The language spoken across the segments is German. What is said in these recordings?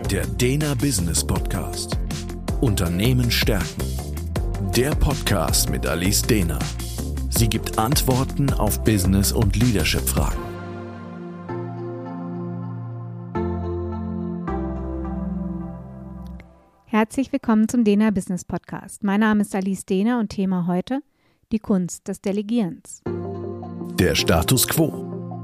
Der Dena Business Podcast. Unternehmen stärken. Der Podcast mit Alice Dena. Sie gibt Antworten auf Business- und Leadership-Fragen. Herzlich willkommen zum Dena Business Podcast. Mein Name ist Alice Dena und Thema heute: die Kunst des Delegierens. Der Status Quo.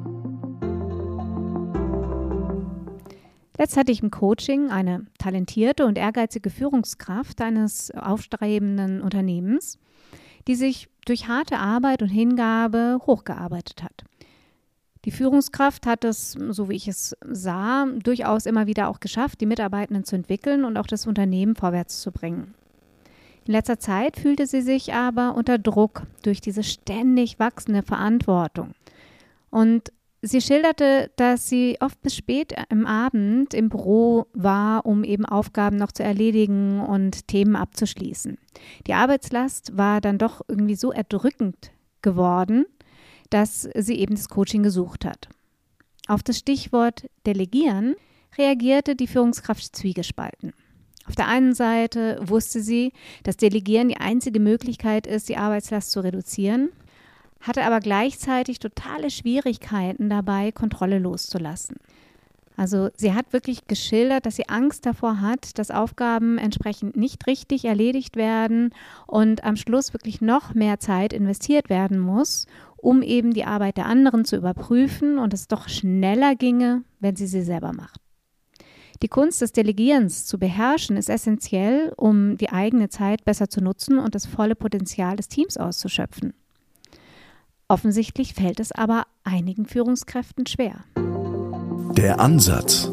Letzt hatte ich im Coaching eine talentierte und ehrgeizige Führungskraft eines aufstrebenden Unternehmens, die sich durch harte Arbeit und Hingabe hochgearbeitet hat. Die Führungskraft hat es, so wie ich es sah, durchaus immer wieder auch geschafft, die Mitarbeitenden zu entwickeln und auch das Unternehmen vorwärts zu bringen. In letzter Zeit fühlte sie sich aber unter Druck durch diese ständig wachsende Verantwortung. Und sie schilderte, dass sie oft bis spät im Abend im Büro war, um eben Aufgaben noch zu erledigen und Themen abzuschließen. Die Arbeitslast war dann doch irgendwie so erdrückend geworden, dass sie eben das Coaching gesucht hat. Auf das Stichwort Delegieren reagierte die Führungskraft zwiegespalten. Auf der einen Seite wusste sie, dass Delegieren die einzige Möglichkeit ist, die Arbeitslast zu reduzieren, hatte aber gleichzeitig totale Schwierigkeiten dabei, Kontrolle loszulassen. Also sie hat wirklich geschildert, dass sie Angst davor hat, dass Aufgaben entsprechend nicht richtig erledigt werden und am Schluss wirklich noch mehr Zeit investiert werden muss, um eben die Arbeit der anderen zu überprüfen und es doch schneller ginge, wenn sie selber macht. Die Kunst des Delegierens zu beherrschen ist essentiell, um die eigene Zeit besser zu nutzen und das volle Potenzial des Teams auszuschöpfen. Offensichtlich fällt es aber einigen Führungskräften schwer. Der Ansatz.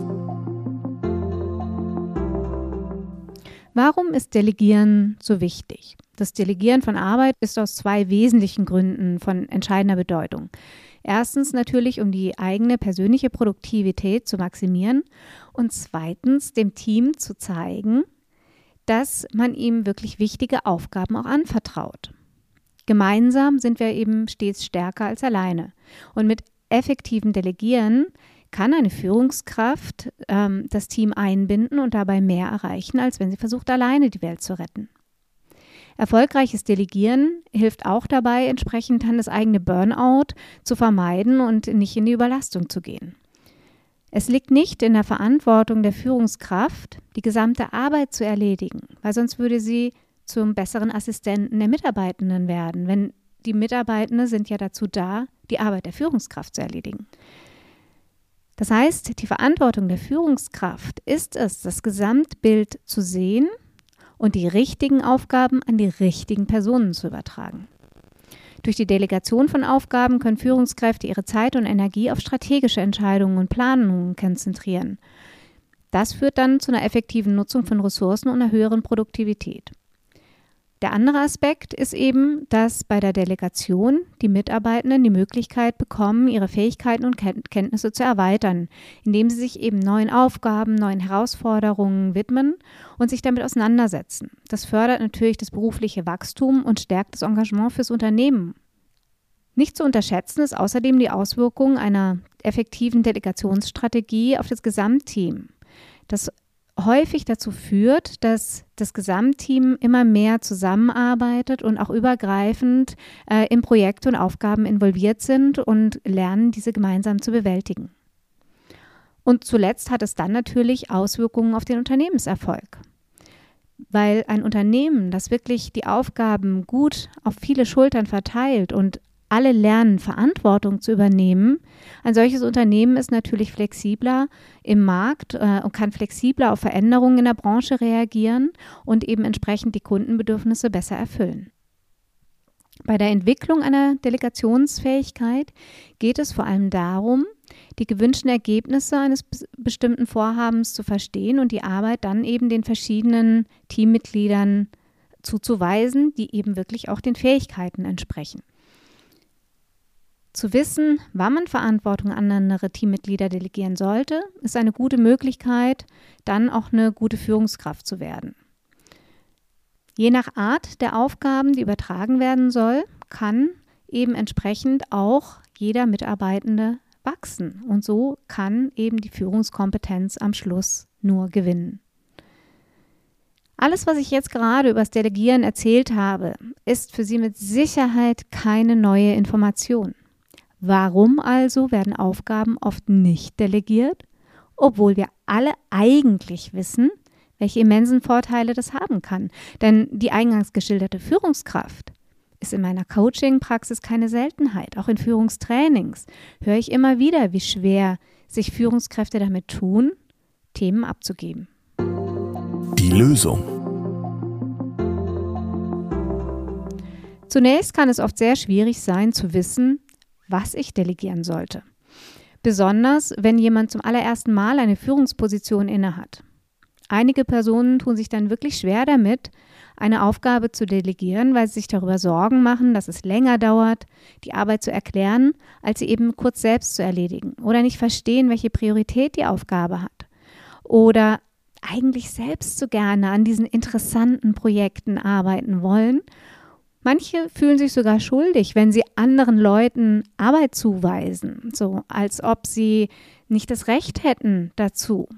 Warum ist Delegieren so wichtig? Das Delegieren von Arbeit ist aus zwei wesentlichen Gründen von entscheidender Bedeutung. Erstens natürlich, um die eigene persönliche Produktivität zu maximieren und zweitens dem Team zu zeigen, dass man ihm wirklich wichtige Aufgaben auch anvertraut. Gemeinsam sind wir eben stets stärker als alleine. Und mit effektivem Delegieren kann eine Führungskraft das Team einbinden und dabei mehr erreichen, als wenn sie versucht, alleine die Welt zu retten. Erfolgreiches Delegieren hilft auch dabei, entsprechend dann das eigene Burnout zu vermeiden und nicht in die Überlastung zu gehen. Es liegt nicht in der Verantwortung der Führungskraft, die gesamte Arbeit zu erledigen, weil sonst würde sie zum besseren Assistenten der Mitarbeitenden werden, wenn die Mitarbeitenden sind ja dazu da, die Arbeit der Führungskraft zu erledigen. Das heißt, die Verantwortung der Führungskraft ist es, das Gesamtbild zu sehen und die richtigen Aufgaben an die richtigen Personen zu übertragen. Durch die Delegation von Aufgaben können Führungskräfte ihre Zeit und Energie auf strategische Entscheidungen und Planungen konzentrieren. Das führt dann zu einer effektiven Nutzung von Ressourcen und einer höheren Produktivität. Der andere Aspekt ist eben, dass bei der Delegation die Mitarbeitenden die Möglichkeit bekommen, ihre Fähigkeiten und Kenntnisse zu erweitern, indem sie sich eben neuen Aufgaben, neuen Herausforderungen widmen und sich damit auseinandersetzen. Das fördert natürlich das berufliche Wachstum und stärkt das Engagement fürs Unternehmen. Nicht zu unterschätzen ist außerdem die Auswirkung einer effektiven Delegationsstrategie auf das Gesamtteam. Das häufig dazu führt, dass das Gesamtteam immer mehr zusammenarbeitet und auch übergreifend in Projekte und Aufgaben involviert sind und lernen, diese gemeinsam zu bewältigen. Und zuletzt hat es dann natürlich Auswirkungen auf den Unternehmenserfolg. Weil ein Unternehmen, das wirklich die Aufgaben gut auf viele Schultern verteilt und alle lernen, Verantwortung zu übernehmen. Ein solches Unternehmen ist natürlich flexibler im Markt und kann flexibler auf Veränderungen in der Branche reagieren und eben entsprechend die Kundenbedürfnisse besser erfüllen. Bei der Entwicklung einer Delegationsfähigkeit geht es vor allem darum, die gewünschten Ergebnisse eines bestimmten Vorhabens zu verstehen und die Arbeit dann eben den verschiedenen Teammitgliedern zuzuweisen, die eben wirklich auch den Fähigkeiten entsprechen. Zu wissen, wann man Verantwortung an andere Teammitglieder delegieren sollte, ist eine gute Möglichkeit, dann auch eine gute Führungskraft zu werden. Je nach Art der Aufgaben, die übertragen werden soll, kann eben entsprechend auch jeder Mitarbeitende wachsen. Und so kann eben die Führungskompetenz am Schluss nur gewinnen. Alles, was ich jetzt gerade über das Delegieren erzählt habe, ist für Sie mit Sicherheit keine neue Information. Warum also werden Aufgaben oft nicht delegiert, obwohl wir alle eigentlich wissen, welche immensen Vorteile das haben kann? Denn die eingangs geschilderte Führungskraft ist in meiner Coaching-Praxis keine Seltenheit. Auch in Führungstrainings höre ich immer wieder, wie schwer sich Führungskräfte damit tun, Themen abzugeben. Die Lösung. Zunächst kann es oft sehr schwierig sein, zu wissen, was ich delegieren sollte. Besonders, wenn jemand zum allerersten Mal eine Führungsposition innehat. Einige Personen tun sich dann wirklich schwer damit, eine Aufgabe zu delegieren, weil sie sich darüber Sorgen machen, dass es länger dauert, die Arbeit zu erklären, als sie eben kurz selbst zu erledigen. Oder nicht verstehen, welche Priorität die Aufgabe hat. Oder eigentlich selbst so gerne an diesen interessanten Projekten arbeiten wollen. Manche fühlen sich sogar schuldig, wenn sie anderen Leuten Arbeit zuweisen, so als ob sie nicht das Recht hätten dazu.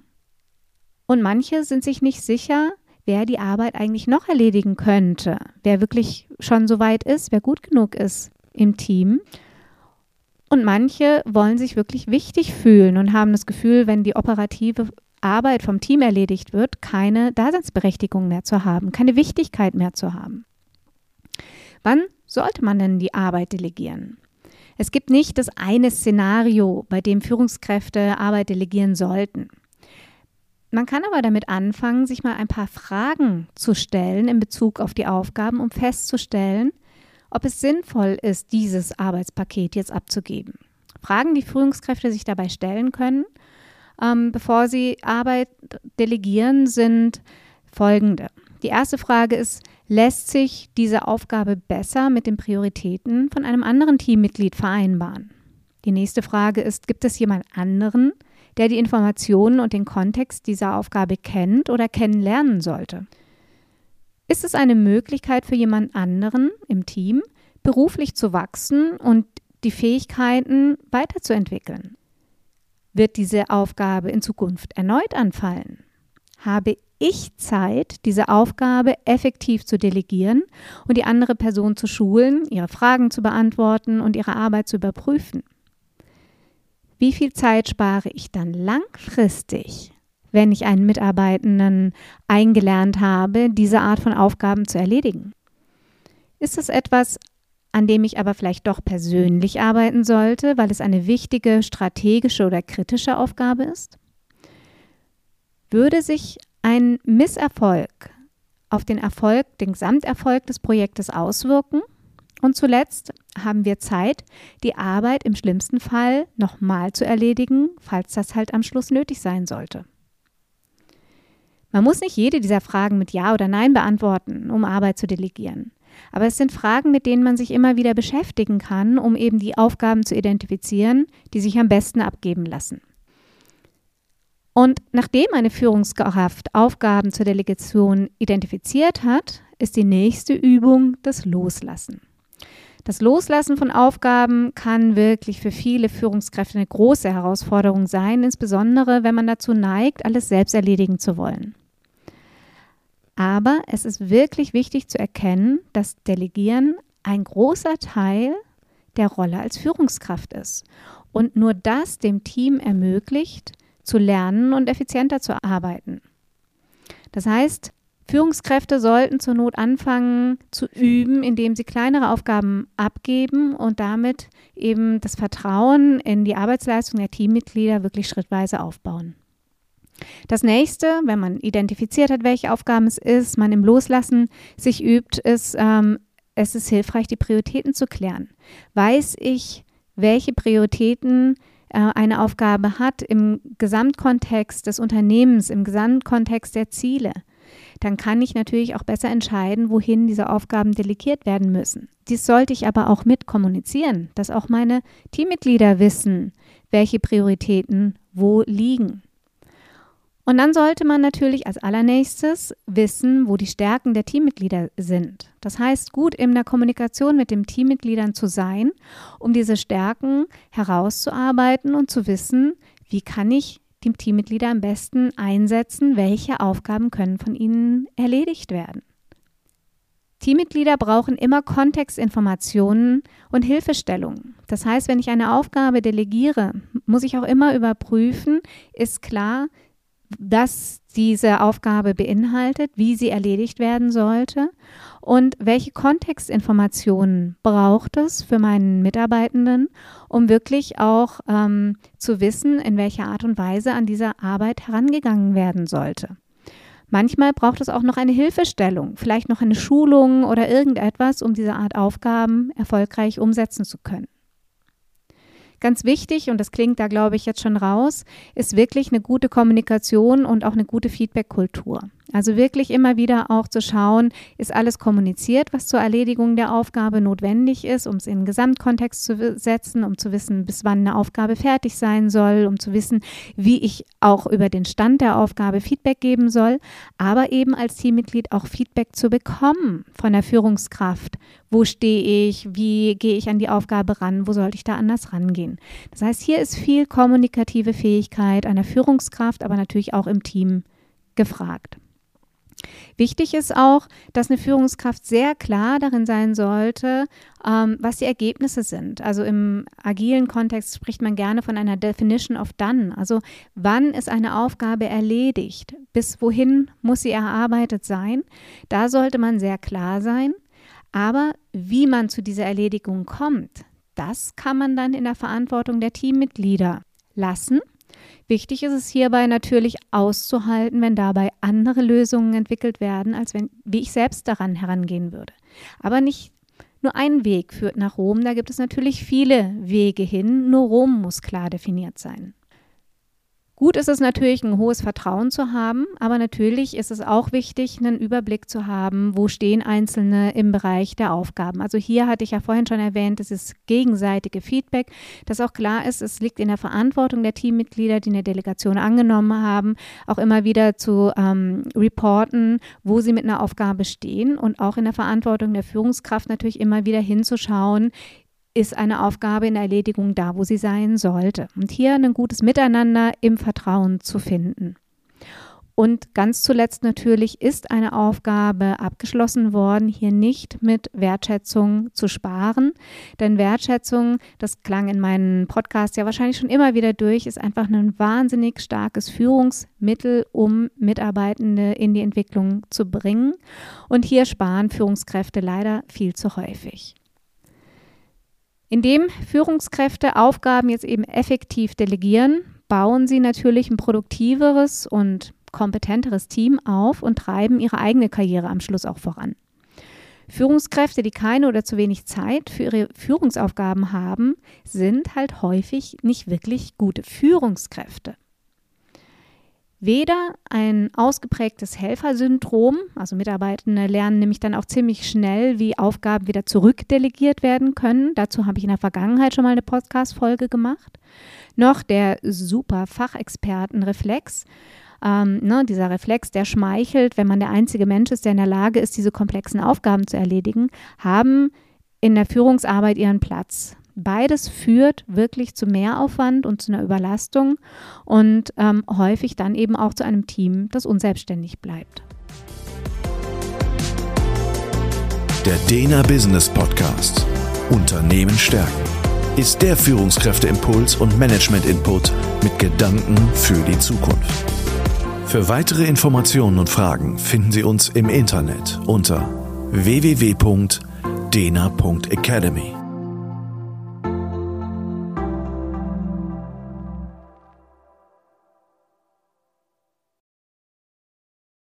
Und manche sind sich nicht sicher, wer die Arbeit eigentlich noch erledigen könnte, wer wirklich schon so weit ist, wer gut genug ist im Team. Und manche wollen sich wirklich wichtig fühlen und haben das Gefühl, wenn die operative Arbeit vom Team erledigt wird, keine Daseinsberechtigung mehr zu haben, keine Wichtigkeit mehr zu haben. Wann sollte man denn die Arbeit delegieren? Es gibt nicht das eine Szenario, bei dem Führungskräfte Arbeit delegieren sollten. Man kann aber damit anfangen, sich mal ein paar Fragen zu stellen in Bezug auf die Aufgaben, um festzustellen, ob es sinnvoll ist, dieses Arbeitspaket jetzt abzugeben. Fragen, die Führungskräfte sich dabei stellen können, bevor sie Arbeit delegieren, sind folgende. Die erste Frage ist, lässt sich diese Aufgabe besser mit den Prioritäten von einem anderen Teammitglied vereinbaren? Die nächste Frage ist, gibt es jemand anderen, der die Informationen und den Kontext dieser Aufgabe kennt oder kennenlernen sollte? Ist es eine Möglichkeit für jemand anderen im Team, beruflich zu wachsen und die Fähigkeiten weiterzuentwickeln? Wird diese Aufgabe in Zukunft erneut anfallen? Habe ich Zeit, diese Aufgabe effektiv zu delegieren und die andere Person zu schulen, ihre Fragen zu beantworten und ihre Arbeit zu überprüfen? Wie viel Zeit spare ich dann langfristig, wenn ich einen Mitarbeitenden eingelernt habe, diese Art von Aufgaben zu erledigen? Ist es etwas, an dem ich aber vielleicht doch persönlich arbeiten sollte, weil es eine wichtige, strategische oder kritische Aufgabe ist? Würde sich ein Misserfolg auf den Erfolg, den Gesamterfolg des Projektes auswirken? Und zuletzt haben wir Zeit, die Arbeit im schlimmsten Fall nochmal zu erledigen, falls das halt am Schluss nötig sein sollte. Man muss nicht jede dieser Fragen mit Ja oder Nein beantworten, um Arbeit zu delegieren. Aber es sind Fragen, mit denen man sich immer wieder beschäftigen kann, um eben die Aufgaben zu identifizieren, die sich am besten abgeben lassen. Und nachdem eine Führungskraft Aufgaben zur Delegation identifiziert hat, ist die nächste Übung das Loslassen. Das Loslassen von Aufgaben kann wirklich für viele Führungskräfte eine große Herausforderung sein, insbesondere wenn man dazu neigt, alles selbst erledigen zu wollen. Aber es ist wirklich wichtig zu erkennen, dass Delegieren ein großer Teil der Rolle als Führungskraft ist und nur das dem Team ermöglicht, zu lernen und effizienter zu arbeiten. Das heißt, Führungskräfte sollten zur Not anfangen zu üben, indem sie kleinere Aufgaben abgeben und damit eben das Vertrauen in die Arbeitsleistung der Teammitglieder wirklich schrittweise aufbauen. Das nächste, wenn man identifiziert hat, welche Aufgaben es ist, man im Loslassen sich übt, ist, es ist hilfreich, die Prioritäten zu klären. Weiß ich, welche Prioritäten eine Aufgabe hat im Gesamtkontext des Unternehmens, im Gesamtkontext der Ziele, dann kann ich natürlich auch besser entscheiden, wohin diese Aufgaben delegiert werden müssen. Dies sollte ich aber auch mit kommunizieren, dass auch meine Teammitglieder wissen, welche Prioritäten wo liegen. Und dann sollte man natürlich als allernächstes wissen, wo die Stärken der Teammitglieder sind. Das heißt, gut in der Kommunikation mit den Teammitgliedern zu sein, um diese Stärken herauszuarbeiten und zu wissen, wie kann ich die Teammitglieder am besten einsetzen, welche Aufgaben können von ihnen erledigt werden. Teammitglieder brauchen immer Kontextinformationen und Hilfestellungen. Das heißt, wenn ich eine Aufgabe delegiere, muss ich auch immer überprüfen, ist klar, dass diese Aufgabe beinhaltet, wie sie erledigt werden sollte und welche Kontextinformationen braucht es für meinen Mitarbeitenden, um wirklich auch zu wissen, in welcher Art und Weise an diese Arbeit herangegangen werden sollte. Manchmal braucht es auch noch eine Hilfestellung, vielleicht noch eine Schulung oder irgendetwas, um diese Art Aufgaben erfolgreich umsetzen zu können. Ganz wichtig, und das klingt da, glaube ich, jetzt schon raus, ist wirklich eine gute Kommunikation und auch eine gute Feedback-Kultur. Also wirklich immer wieder auch zu schauen, ist alles kommuniziert, was zur Erledigung der Aufgabe notwendig ist, um es in den Gesamtkontext zu setzen, um zu wissen, bis wann eine Aufgabe fertig sein soll, um zu wissen, wie ich auch über den Stand der Aufgabe Feedback geben soll, aber eben als Teammitglied auch Feedback zu bekommen von der Führungskraft. Wo stehe ich? Wie gehe ich an die Aufgabe ran? Wo sollte ich da anders rangehen? Das heißt, hier ist viel kommunikative Fähigkeit einer Führungskraft, aber natürlich auch im Team gefragt. Wichtig ist auch, dass eine Führungskraft sehr klar darin sein sollte, was die Ergebnisse sind. Also im agilen Kontext spricht man gerne von einer Definition of Done. Also wann ist eine Aufgabe erledigt? Bis wohin muss sie erarbeitet sein? Da sollte man sehr klar sein. Aber wie man zu dieser Erledigung kommt, das kann man dann in der Verantwortung der Teammitglieder lassen. Wichtig ist es hierbei natürlich auszuhalten, wenn dabei andere Lösungen entwickelt werden, als wie ich selbst daran herangehen würde. Aber nicht nur ein Weg führt nach Rom, da gibt es natürlich viele Wege hin, nur Rom muss klar definiert sein. Gut ist es natürlich, ein hohes Vertrauen zu haben, aber natürlich ist es auch wichtig, einen Überblick zu haben, wo stehen Einzelne im Bereich der Aufgaben. Also hier hatte ich ja vorhin schon erwähnt, es ist gegenseitige Feedback, dass auch klar ist, es liegt in der Verantwortung der Teammitglieder, die eine Delegation angenommen haben, auch immer wieder zu reporten, wo sie mit einer Aufgabe stehen und auch in der Verantwortung der Führungskraft natürlich immer wieder hinzuschauen, ist eine Aufgabe in der Erledigung da, wo sie sein sollte. Und hier ein gutes Miteinander im Vertrauen zu finden. Und ganz zuletzt natürlich ist eine Aufgabe abgeschlossen worden, hier nicht mit Wertschätzung zu sparen. Denn Wertschätzung, das klang in meinem Podcast ja wahrscheinlich schon immer wieder durch, ist einfach ein wahnsinnig starkes Führungsmittel, um Mitarbeitende in die Entwicklung zu bringen. Und hier sparen Führungskräfte leider viel zu häufig. Indem Führungskräfte Aufgaben jetzt eben effektiv delegieren, bauen sie natürlich ein produktiveres und kompetenteres Team auf und treiben ihre eigene Karriere am Schluss auch voran. Führungskräfte, die keine oder zu wenig Zeit für ihre Führungsaufgaben haben, sind halt häufig nicht wirklich gute Führungskräfte. Weder ein ausgeprägtes Helfersyndrom, also Mitarbeitende lernen nämlich dann auch ziemlich schnell, wie Aufgaben wieder zurückdelegiert werden können. Dazu habe ich in der Vergangenheit schon mal eine Podcast-Folge gemacht. Noch der super Fachexpertenreflex. Dieser Reflex, der schmeichelt, wenn man der einzige Mensch ist, der in der Lage ist, diese komplexen Aufgaben zu erledigen, haben in der Führungsarbeit ihren Platz. Beides führt wirklich zu Mehraufwand und zu einer Überlastung und häufig dann eben auch zu einem Team, das unselbstständig bleibt. Der Dena Business Podcast Unternehmen stärken ist der Führungskräfteimpuls und Management-Input mit Gedanken für die Zukunft. Für weitere Informationen und Fragen finden Sie uns im Internet unter www.dena.academy.